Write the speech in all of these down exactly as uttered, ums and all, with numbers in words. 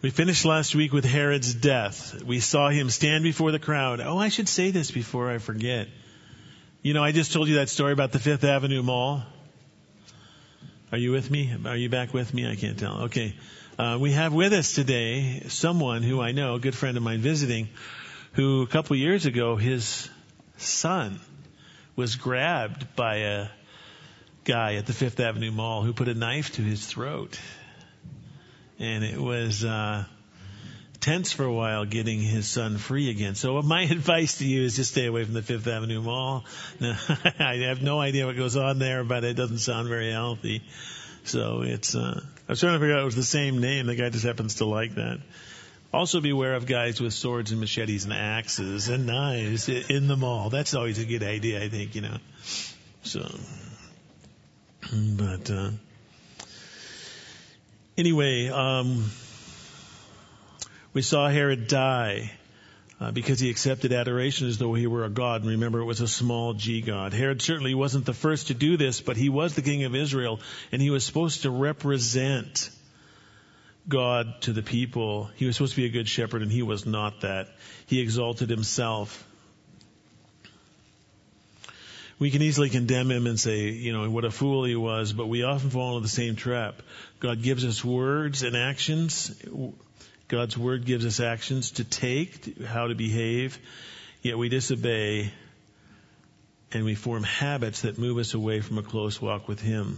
We finished last week with Herod's death. We saw him stand before the crowd. Oh, I should say this before I forget. You know, I just told you that story about the Fifth Avenue Mall. Are you with me? Are you back with me? I can't tell. Okay. Uh, we have with us today someone who I know, a good friend of mine visiting, who a couple years ago, his son was grabbed by a guy at the Fifth Avenue Mall who put a knife to his throat. And it was uh tense for a while getting his son free again. So my advice to you is just stay away from the Fifth Avenue Mall. Now, I have no idea what goes on there, but it doesn't sound very healthy. So it's, uh, I was trying to figure out it was the same name. The guy just happens to like that. Also beware of guys with swords and machetes and axes and knives in the mall. That's always a good idea, I think, you know. So, but, uh, Anyway, um, we saw Herod die uh, because he accepted adoration as though he were a god. And remember, it was a small g god. Herod certainly wasn't the first to do this, but he was the king of Israel, and he was supposed to represent God to the people. He was supposed to be a good shepherd, and he was not that. He exalted himself. We can easily condemn him and say, you know, what a fool he was, but we often fall into the same trap. God gives us words and actions. God's word gives us actions to take, how to behave, yet we disobey and we form habits that move us away from a close walk with him.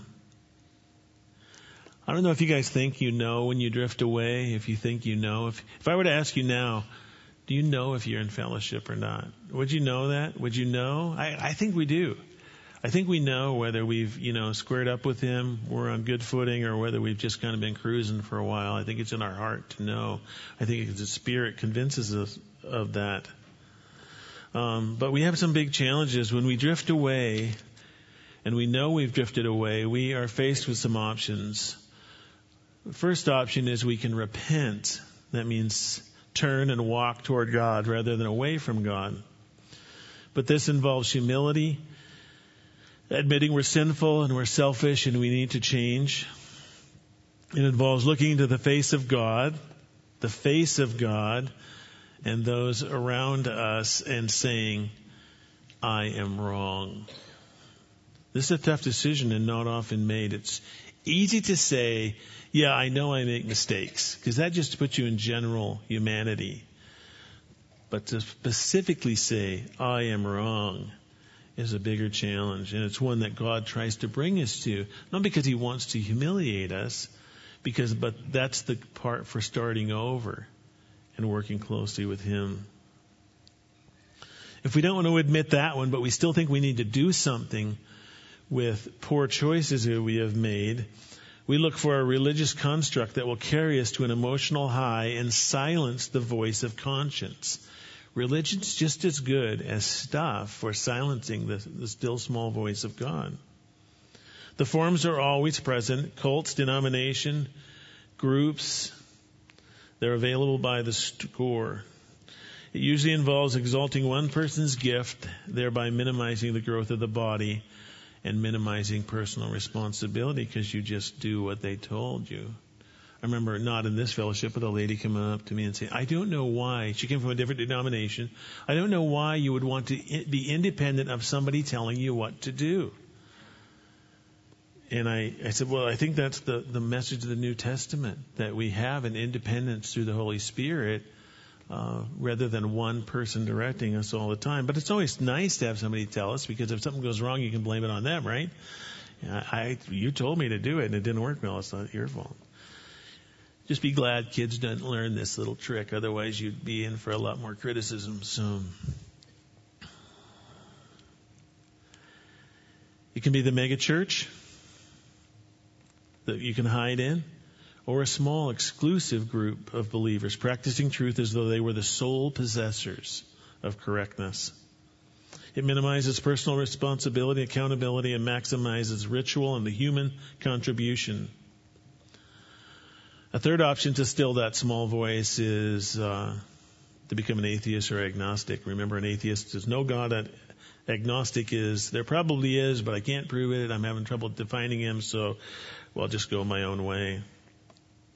I don't know if you guys think you know when you drift away, if you think you know. If, if I were to ask you now, do you know if you're in fellowship or not? Would you know that? Would you know? I, I think we do. I think we know whether we've, you know, squared up with him, we're on good footing, or whether we've just kind of been cruising for a while. I think it's in our heart to know. I think the Spirit convinces us of that. Um, but we have some big challenges. When we drift away, and we know we've drifted away, we are faced with some options. The first option is we can repent. That means turn and walk toward God rather than away from God. But this involves humility, admitting we're sinful and we're selfish and we need to change. It involves looking into the face of God, the face of God, and those around us and saying, I am wrong. This is a tough decision and not often made. It's easy to say, yeah, I know I make mistakes, because that just puts you in general humanity. But to specifically say, I am wrong, is a bigger challenge. And it's one that God tries to bring us to, not because he wants to humiliate us, because, but that's the part for starting over and working closely with him. If we don't want to admit that one, but we still think we need to do something with poor choices that we have made, we look for a religious construct that will carry us to an emotional high and silence the voice of conscience. Religion's just as good as stuff for silencing the, the still small voice of God. The forms are always present. Cults, denomination, groups, they're available by the score. It usually involves exalting one person's gift, thereby minimizing the growth of the body and minimizing personal responsibility because you just do what they told you. I remember not in this fellowship, but a lady coming up to me and saying, I don't know why. She came from a different denomination. I don't know why you would want to be independent of somebody telling you what to do. And I, I said, well, I think that's the, the message of the New Testament, that we have an independence through the Holy Spirit uh, rather than one person directing us all the time. But it's always nice to have somebody tell us, because if something goes wrong, you can blame it on them, right? I, you told me to do it and it didn't work well. It's not your fault. Just be glad kids don't learn this little trick. Otherwise, you'd be in for a lot more criticism. So it can be the mega church that you can hide in, or a small exclusive group of believers practicing truth as though they were the sole possessors of correctness. It minimizes personal responsibility, accountability, and maximizes ritual and the human contribution. A third option to still that small voice is uh, to become an atheist or agnostic. Remember, an atheist is no God. An agnostic is, there probably is, but I can't prove it. I'm having trouble defining him, so well, I'll just go my own way.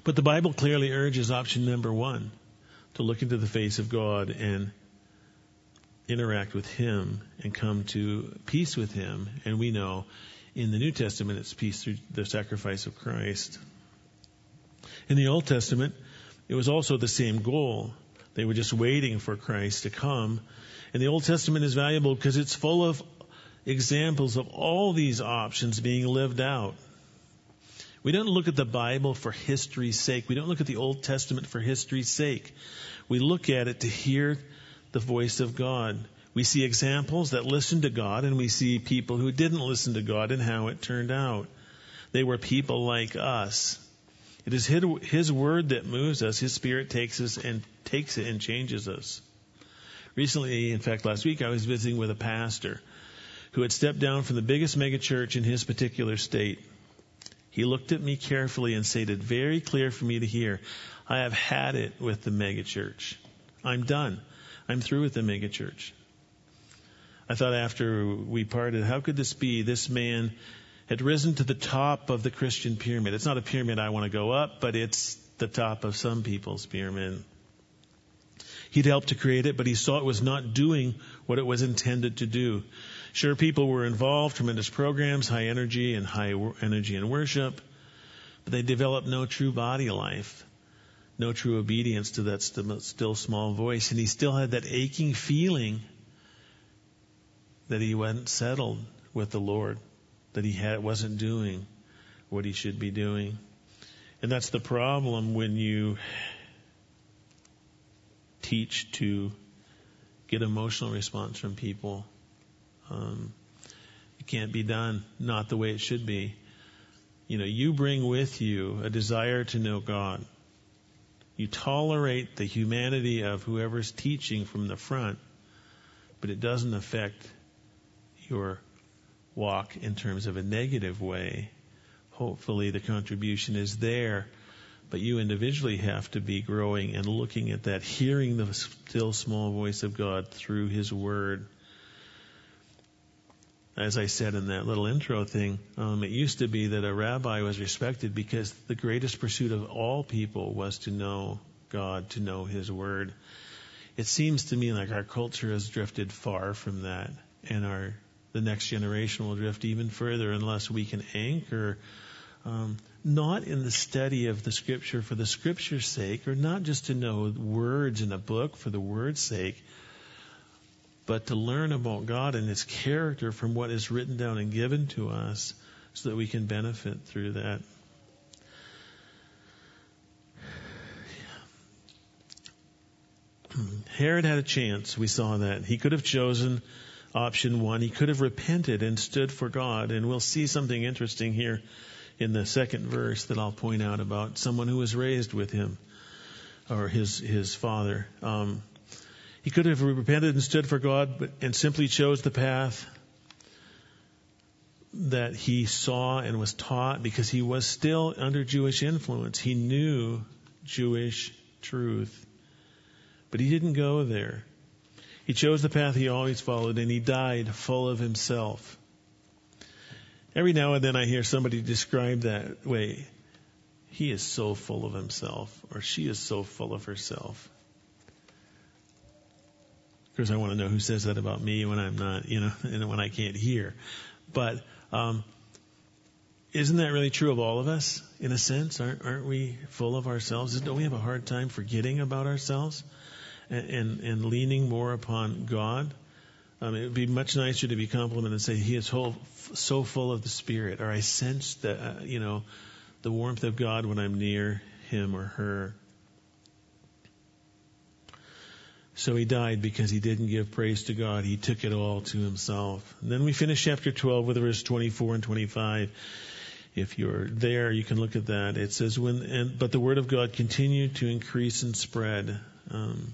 But the Bible clearly urges option number one, to look into the face of God and interact with Him and come to peace with Him. And we know in the New Testament it's peace through the sacrifice of Christ. In the Old Testament, it was also the same goal. They were just waiting for Christ to come. And the Old Testament is valuable because it's full of examples of all these options being lived out. We don't look at the Bible for history's sake. We don't look at the Old Testament for history's sake. We look at it to hear the voice of God. We see examples that listened to God, and we see people who didn't listen to God and how it turned out. They were people like us. It is His word that moves us. His Spirit takes us and takes it and changes us. Recently, in fact, last week, I was visiting with a pastor who had stepped down from the biggest megachurch in his particular state. He looked at me carefully and stated, very clear for me to hear, I have had it with the megachurch. I'm done. I'm through with the megachurch. I thought after we parted, how could this be? This man had risen to the top of the Christian pyramid. It's not a pyramid I want to go up, but it's the top of some people's pyramid. He'd helped to create it, but he saw it was not doing what it was intended to do. Sure, people were involved, tremendous programs, high energy and high energy in worship, but they developed no true body life, no true obedience to that still small voice. And he still had that aching feeling that he wasn't settled with the Lord, that he had wasn't doing what he should be doing. And that's the problem when you teach to get emotional response from people. Um, it can't be done, not the way it should be. You know, you bring with you a desire to know God. You tolerate the humanity of whoever's teaching from the front, but it doesn't affect your walk in terms of a negative way. Hopefully the contribution is there, but you individually have to be growing and looking at that, hearing the still small voice of God through His Word. As I said in that little intro thing, um, it used to be that a rabbi was respected because the greatest pursuit of all people was to know God, to know His Word. It seems to me like our culture has drifted far from that, and our the next generation will drift even further unless we can anchor um, not in the study of the Scripture for the Scripture's sake, or not just to know words in a book for the word's sake, but to learn about God and His character from what is written down and given to us so that we can benefit through that. Herod had a chance. We saw that. He could have chosen option one. He could have repented and stood for God. And we'll see something interesting here in the second verse that I'll point out about someone who was raised with him, or his, his father. Um, He could have repented and stood for God, but, and simply chose the path that he saw and was taught because he was still under Jewish influence. He knew Jewish truth, but he didn't go there. He chose the path he always followed, and he died full of himself. Every now and then I hear somebody describe that way. He is so full of himself, or she is so full of herself. Of course, I want to know who says that about me when I'm not, you know, and when I can't hear. But um, isn't that really true of all of us, in a sense? Aren't, aren't we full of ourselves? Don't we have a hard time forgetting about ourselves and, and, and leaning more upon God? Um, it would be much nicer to be complimented and say, He is whole, so full of the Spirit, or I sense that, uh, you know, the warmth of God when I'm near him or her. So he died because he didn't give praise to God. He took it all to himself. And then we finish chapter twelve with verse twenty-four and twenty-five. If you're there, you can look at that. It says, "When and, but the word of God continued to increase and spread." Um,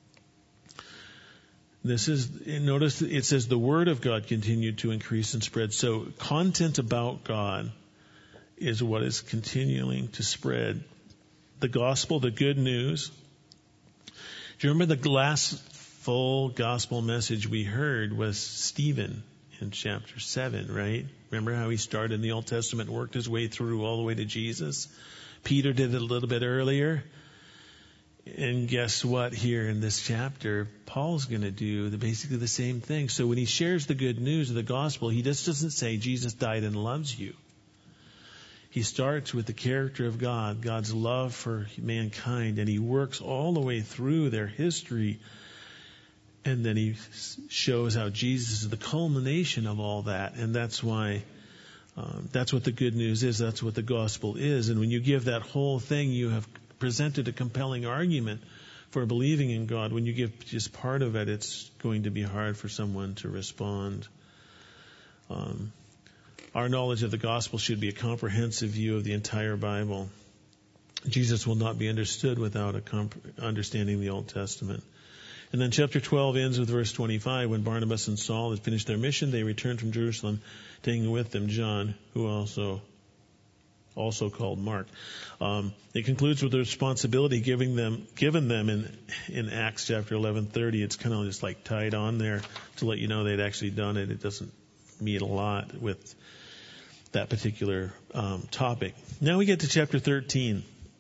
this is, notice it says the word of God continued to increase and spread. So content about God is what is continuing to spread. The gospel, the good news. Do you remember the last full gospel message we heard was Stephen in chapter seven, right? Remember how he started in the Old Testament, worked his way through all the way to Jesus? Peter did it a little bit earlier. And guess what? Here in this chapter, Paul's going to do the, basically the same thing. So when he shares the good news of the gospel, he just doesn't say Jesus died and loves you. He starts with the character of God, God's love for mankind, and he works all the way through their history. And then he shows how Jesus is the culmination of all that. And that's why, um, that's what the good news is. That's what the gospel is. And when you give that whole thing, you have presented a compelling argument for believing in God. When you give just part of it, it's going to be hard for someone to respond. Um, our knowledge of the gospel should be a comprehensive view of the entire Bible. Jesus will not be understood without a comp- understanding the Old Testament. And then chapter twelve ends with verse twenty-five. When Barnabas and Saul had finished their mission, they returned from Jerusalem, taking with them John, who also also called Mark. Um, it concludes with the responsibility giving them, given them in, in Acts chapter eleven thirty. It's kind of just like tied on there to let you know they'd actually done it. It doesn't mean a lot with that particular um, topic. Now we get to chapter thirteen.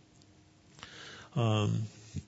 Um,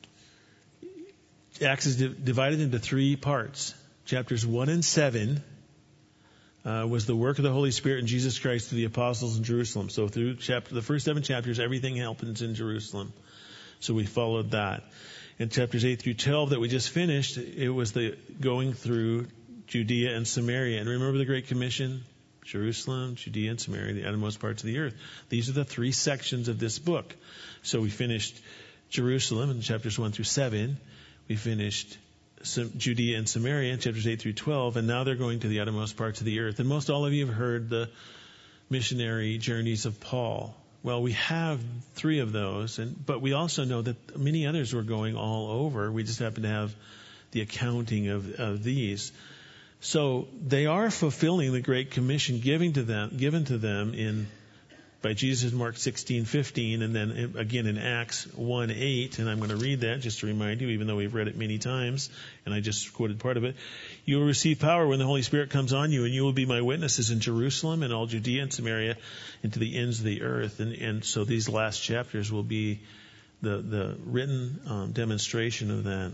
Acts is di- divided into three parts. Chapters one and seven Uh, was the work of the Holy Spirit in Jesus Christ to the apostles in Jerusalem. So through chapter, the first seven chapters, everything happens in Jerusalem. So we followed that. In chapters eight through twelve that we just finished, it was the going through Judea and Samaria. And remember the Great Commission? Jerusalem, Judea, and Samaria, the uttermost parts of the earth. These are the three sections of this book. So we finished Jerusalem in chapters one through seven. We finished Judea and Samaria, chapters eight through twelve, and now they're going to the uttermost parts of the earth. And most all of you have heard the missionary journeys of Paul. Well, we have three of those, and but we also know that many others were going all over. We just happen to have the accounting of, of these. So they are fulfilling the Great Commission given to them, given to them in by Jesus in Mark sixteen fifteen, and then again in Acts one eight, and I'm going to read that just to remind you, even though we've read it many times, and I just quoted part of it. You will receive power when the Holy Spirit comes on you, and you will be my witnesses in Jerusalem and all Judea and Samaria and to the ends of the earth. And, and so these last chapters will be the, the written um, demonstration of that.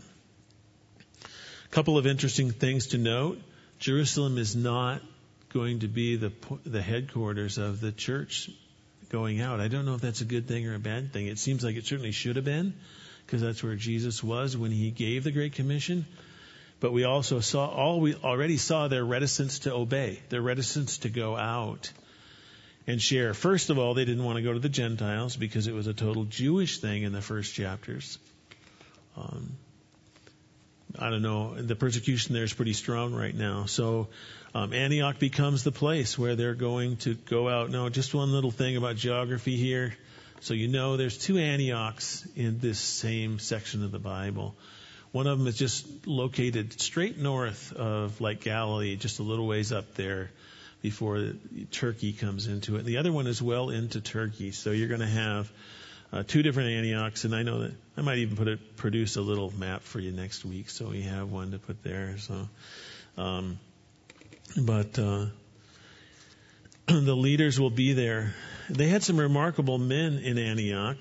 A couple of interesting things to note. Jerusalem is not going to be the the headquarters of the church going out. I don't know if that's a good thing or a bad thing. It seems like it certainly should have been, because that's where Jesus was when he gave the Great Commission. But we also saw, all we already saw their reticence to obey, their reticence to go out and share. First of all, they didn't want to go to the Gentiles because it was a total Jewish thing in the first chapters. Um, I don't know, the persecution there is pretty strong right now. So um, Antioch becomes the place where they're going to go out. Now, just one little thing about geography here. So you know there's two Antiochs in this same section of the Bible. One of them is just located straight north of like Galilee, just a little ways up there before Turkey comes into it. The other one is well into Turkey. So you're going to have Uh, two different Antiochs, and I know that I might even put it, produce a little map for you next week, so we have one to put there. So, um, but uh, the leaders will be there. They had some remarkable men in Antioch.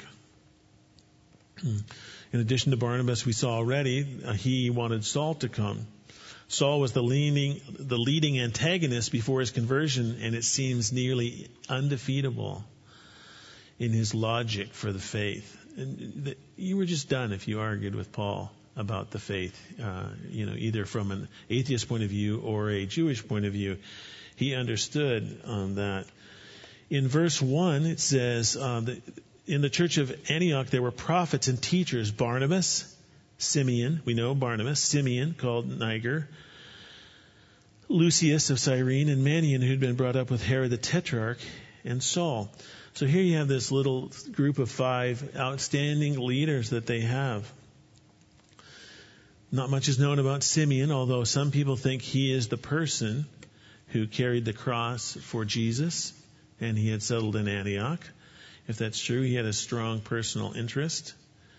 In addition to Barnabas, we saw already uh, he wanted Saul to come. Saul was the leading, the leading antagonist before his conversion, and it seems nearly undefeatable in his logic for the faith. And the, you were just done if you argued with Paul about the faith, uh, you know, either from an atheist point of view or a Jewish point of view. He understood um, that. In verse one, it says, uh, that in the church of Antioch there were prophets and teachers, Barnabas, Simeon, we know Barnabas, Simeon called Niger, Lucius of Cyrene, and Manaen, who'd been brought up with Herod the Tetrarch, and Saul. So here you have this little group of five outstanding leaders that they have. Not much is known about Simeon, although some people think he is the person who carried the cross for Jesus, and he had settled in Antioch. If that's true, he had a strong personal interest.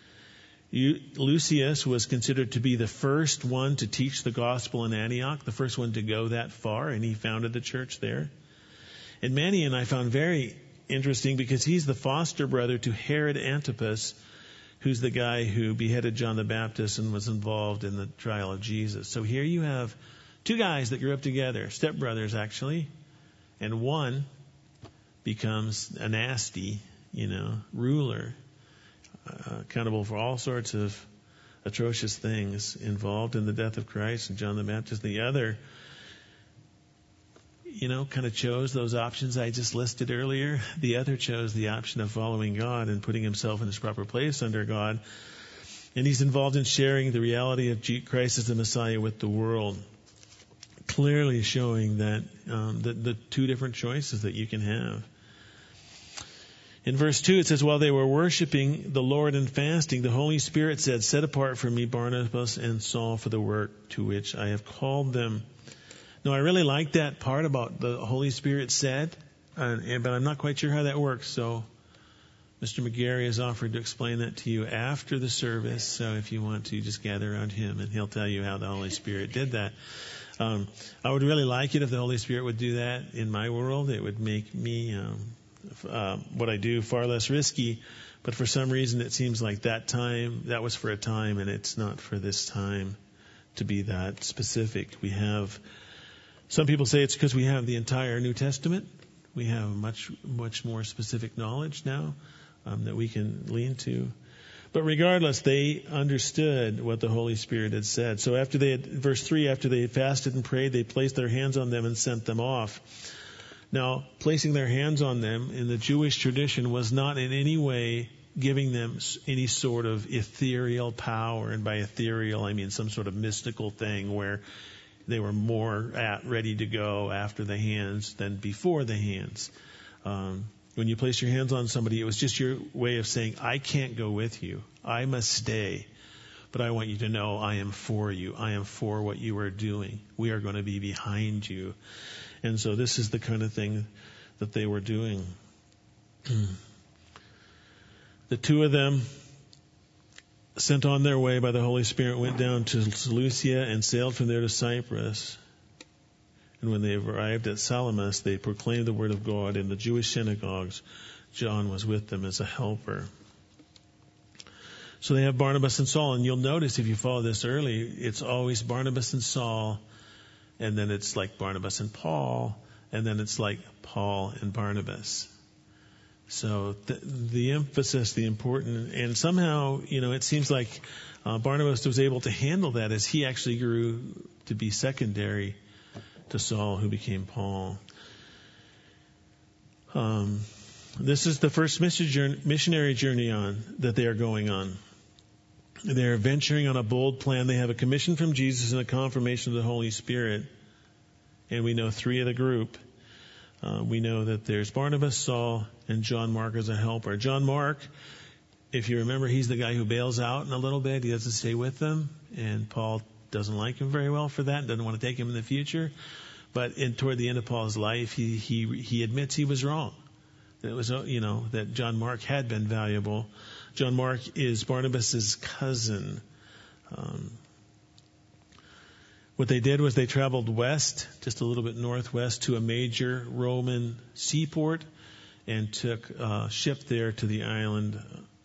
Lucius was considered to be the first one to teach the gospel in Antioch, the first one to go that far, and he founded the church there. And Manaen I found very interesting because he's the foster brother to Herod Antipas, who's the guy who beheaded John the Baptist and was involved in the trial of Jesus. So here you have two guys that grew up together, stepbrothers actually, and one becomes a nasty, you know, ruler, uh, accountable for all sorts of atrocious things, involved in the death of Christ and John the Baptist. The other, you know, kind of chose those options I just listed earlier. The other chose the option of following God and putting himself in his proper place under God. And he's involved in sharing the reality of Christ as the Messiah with the world, clearly showing that um, the, the two different choices that you can have. In verse two, it says, while they were worshiping the Lord and fasting, the Holy Spirit said, set apart for me Barnabas and Saul for the work to which I have called them. Now, I really like that part about the Holy Spirit said, uh, but I'm not quite sure how that works. So Mister McGarry has offered to explain that to you after the service. So if you want to, just gather around him and he'll tell you how the Holy Spirit did that. Um, I would really like it if the Holy Spirit would do that in my world. It would make me... Um, Uh, what I do far less risky, but for some reason it seems like that time, that was for a time, and it's not for this time to be that specific. We have, some people say it's because we have the entire New Testament. We have much, much more specific knowledge now um, that we can lean to. But regardless, they understood what the Holy Spirit had said. So after they had, verse three, after they had fasted and prayed, they placed their hands on them and sent them off. Now, placing their hands on them in the Jewish tradition was not in any way giving them any sort of ethereal power. And by ethereal, I mean some sort of mystical thing where they were more at ready to go after the hands than before the hands. Um, when you place your hands on somebody, it was just your way of saying, I can't go with you. I must stay. But I want you to know I am for you. I am for what you are doing. We are going to be behind you. And so this is the kind of thing that they were doing. The two of them, sent on their way by the Holy Spirit, went down to Seleucia and sailed from there to Cyprus. And when they arrived at Salamis, they proclaimed the word of God in the Jewish synagogues. John was with them as a helper. So they have Barnabas and Saul. And you'll notice if you follow this early, it's always Barnabas and Saul. And then it's like Barnabas and Paul, and then it's like Paul and Barnabas. So the, the emphasis, the important, and somehow, you know, it seems like uh, Barnabas was able to handle that as he actually grew to be secondary to Saul, who became Paul. Um, this is the first missionary journey on that they are going on. They are venturing on a bold plan. They have a commission from Jesus and a confirmation of the Holy Spirit. And we know three of the group. Uh, we know that there's Barnabas, Saul, and John Mark as a helper. John Mark, if you remember, he's the guy who bails out in a little bit. He doesn't stay with them. And Paul doesn't like him very well for that, doesn't want to take him in the future. But in, toward the end of Paul's life, he, he, he admits he was wrong. That it was, you know, that John Mark had been valuable. John Mark is Barnabas's cousin. Um, what they did was they traveled west, just a little bit northwest, to a major Roman seaport and took a ship there to the island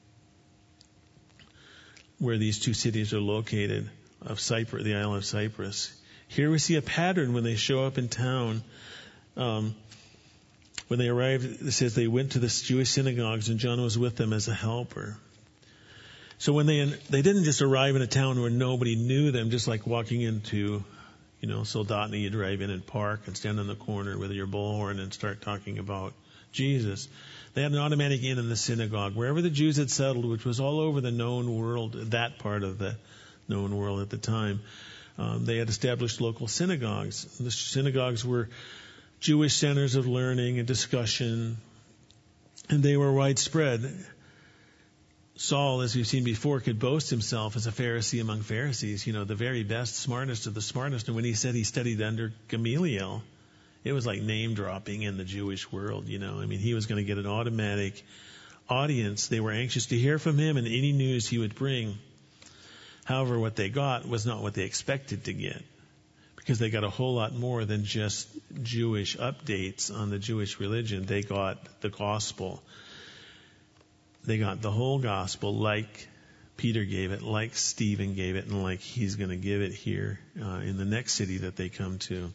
where these two cities are located, of Cyprus, the island of Cyprus. Here we see a pattern when they show up in town. Um, When they arrived, it says they went to the Jewish synagogues, and John was with them as a helper. So when they they didn't just arrive in a town where nobody knew them, just like walking into, you know, Soldotna, you drive in and park and stand on the corner with your bullhorn and start talking about Jesus. They had an automatic in in the synagogue, wherever the Jews had settled, which was all over the known world, that part of the known world at the time. Um, they had established local synagogues. The synagogues were Jewish centers of learning and discussion, and they were widespread. Saul, as we've seen before, could boast himself as a Pharisee among Pharisees, you know, the very best, smartest of the smartest. And when he said he studied under Gamaliel, it was like name dropping in the Jewish world, you know. I mean, he was going to get an automatic audience. They were anxious to hear from him and any news he would bring. However, what they got was not what they expected to get, because they got a whole lot more than just Jewish updates on the Jewish religion. They got the gospel. They got the whole gospel like Peter gave it, like Stephen gave it, and like he's going to give it here uh, in the next city that they come to.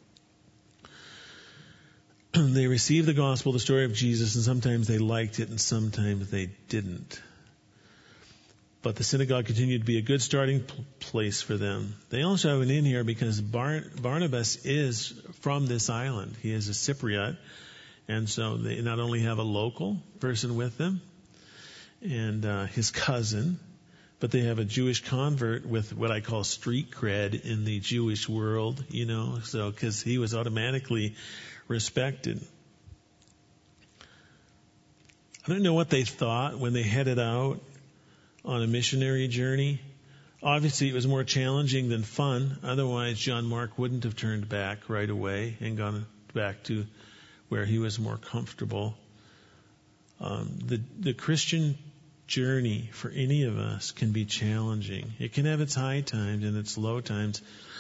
They received the gospel, the story of Jesus, and sometimes they liked it and sometimes they didn't. But the synagogue continued to be a good starting p- place for them. They also have an in here because Bar- Barnabas is from this island. He is a Cypriot. And so they not only have a local person with them and uh, his cousin, but they have a Jewish convert with what I call street cred in the Jewish world, you know, so because he was automatically respected. I don't know what they thought when they headed out on a missionary journey. Obviously, it was more challenging than fun. Otherwise, John Mark wouldn't have turned back right away and gone back to where he was more comfortable. Um, the the Christian journey for any of us can be challenging. It can have its high times and its low times.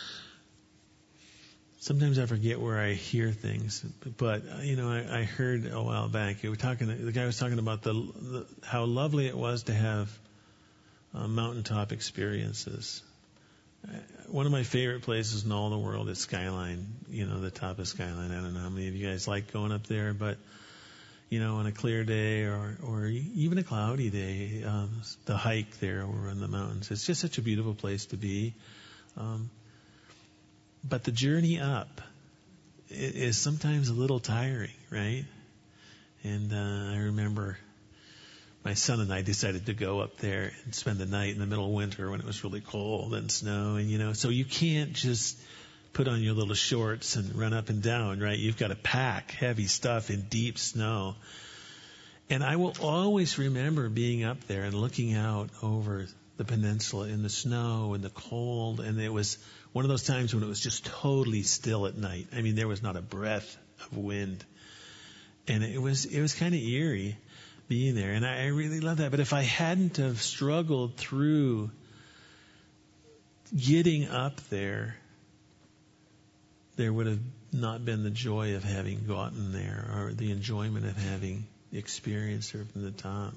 Sometimes I forget where I hear things, but you know, I, I heard a while back. We were talking. The guy was talking about the, the how lovely it was to have uh, mountaintop experiences. Uh, one of my favorite places in all the world is Skyline. You know, the top of Skyline. I don't know how many of you guys like going up there, but you know, on a clear day or or even a cloudy day, um, the hike there over in the mountains. It's just such a beautiful place to be. Um, But the journey up is sometimes a little tiring, right? And uh, I remember my son and I decided to go up there and spend the night in the middle of winter when it was really cold and snow. And, you know, so you can't just put on your little shorts and run up and down, right? You've got to pack heavy stuff in deep snow. And I will always remember being up there and looking out over the peninsula in the snow and the cold, and it was one of those times when it was just totally still at night. I mean, there was not a breath of wind, and it was it was kind of eerie being there, and I, I really love that. But if I hadn't have struggled through getting up there, there would have not been the joy of having gotten there or the enjoyment of having experienced it from the top.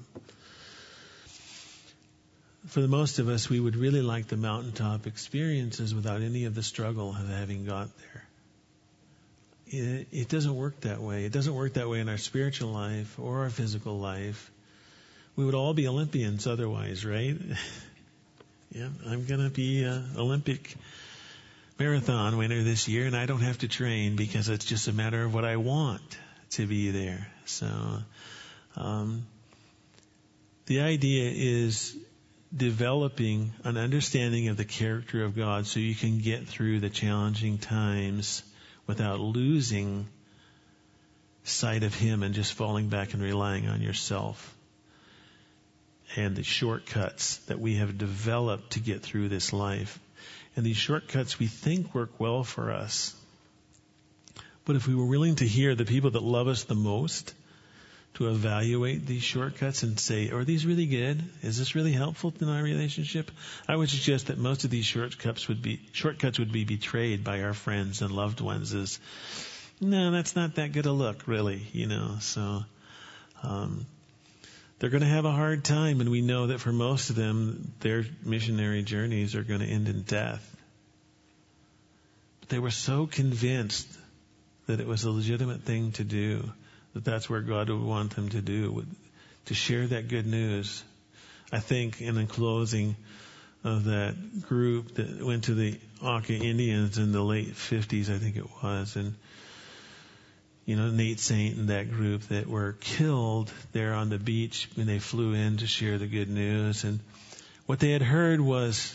For the most of us, we would really like the mountaintop experiences without any of the struggle of having got there. It, it doesn't work that way. It doesn't work that way in our spiritual life or our physical life. We would all be Olympians otherwise, right? Yeah, I'm going to be an Olympic marathon winner this year, and I don't have to train because it's just a matter of what I want to be there. So um, the idea is developing an understanding of the character of God so you can get through the challenging times without losing sight of Him and just falling back and relying on yourself and the shortcuts that we have developed to get through this life. And these shortcuts we think work well for us. But if we were willing to hear the people that love us the most, to evaluate these shortcuts and say, are these really good? Is this really helpful in our relationship? I would suggest that most of these shortcuts would be shortcuts would be betrayed by our friends and loved ones as, no, that's not that good a look, really, you know. So um, they're going to have a hard time, and we know that for most of them, their missionary journeys are going to end in death. But they were so convinced that it was a legitimate thing to do, that that's where God would want them to do, to share that good news. I think in the closing of that group that went to the Auca Indians in the late fifties, I think it was, and you know, Nate Saint and that group that were killed there on the beach when they flew in to share the good news. And what they had heard was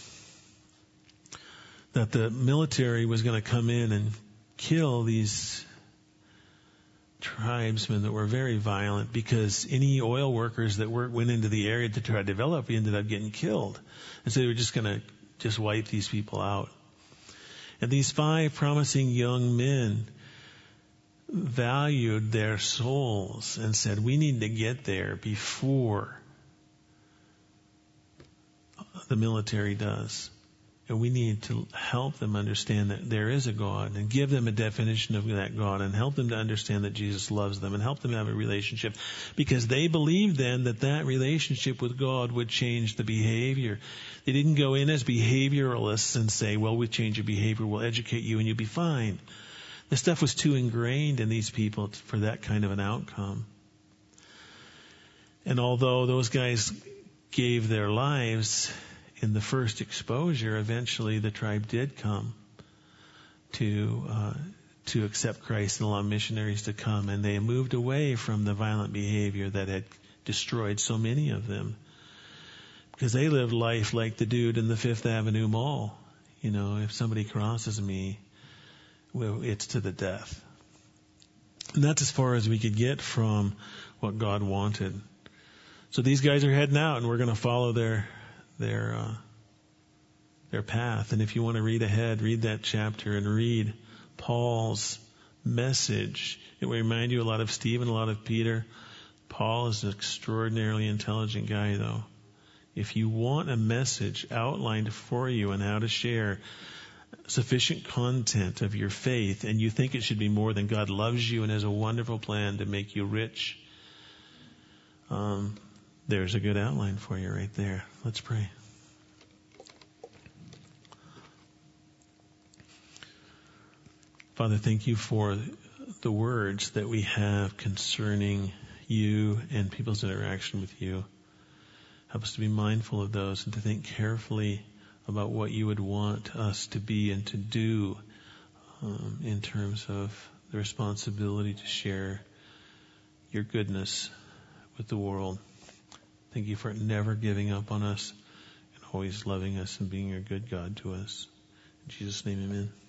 that the military was going to come in and kill these tribesmen that were very violent because any oil workers that were, went into the area to try to develop ended up getting killed. And so they were just going to just wipe these people out. And these five promising young men valued their souls and said, we need to get there before the military does. And we need to help them understand that there is a God and give them a definition of that God and help them to understand that Jesus loves them and help them have a relationship, because they believed then that that relationship with God would change the behavior. They didn't go in as behavioralists and say, well, we change your behavior, we'll educate you and you'll be fine. The stuff was too ingrained in these people for that kind of an outcome. And although those guys gave their lives in the first exposure, eventually the tribe did come to uh, to accept Christ and allow missionaries to come, and they moved away from the violent behavior that had destroyed so many of them, because they lived life like the dude in the Fifth Avenue Mall. You know, if somebody crosses me, well, it's to the death. And that's as far as we could get from what God wanted. So these guys are heading out, and we're going to follow their their uh, their path. And if you want to read ahead, read that chapter and read Paul's message. It will remind you a lot of Stephen, a lot of Peter. Paul is an extraordinarily intelligent guy, though. If you want a message outlined for you on how to share sufficient content of your faith, and you think it should be more than God loves you and has a wonderful plan to make you rich, um, there's a good outline for you right there. Let's pray. Father, thank you for the words that we have concerning you and people's interaction with you. Help us to be mindful of those and to think carefully about what you would want us to be and to do um, in terms of the responsibility to share your goodness with the world. Thank you for never giving up on us and always loving us and being a good God to us. In Jesus' name, amen.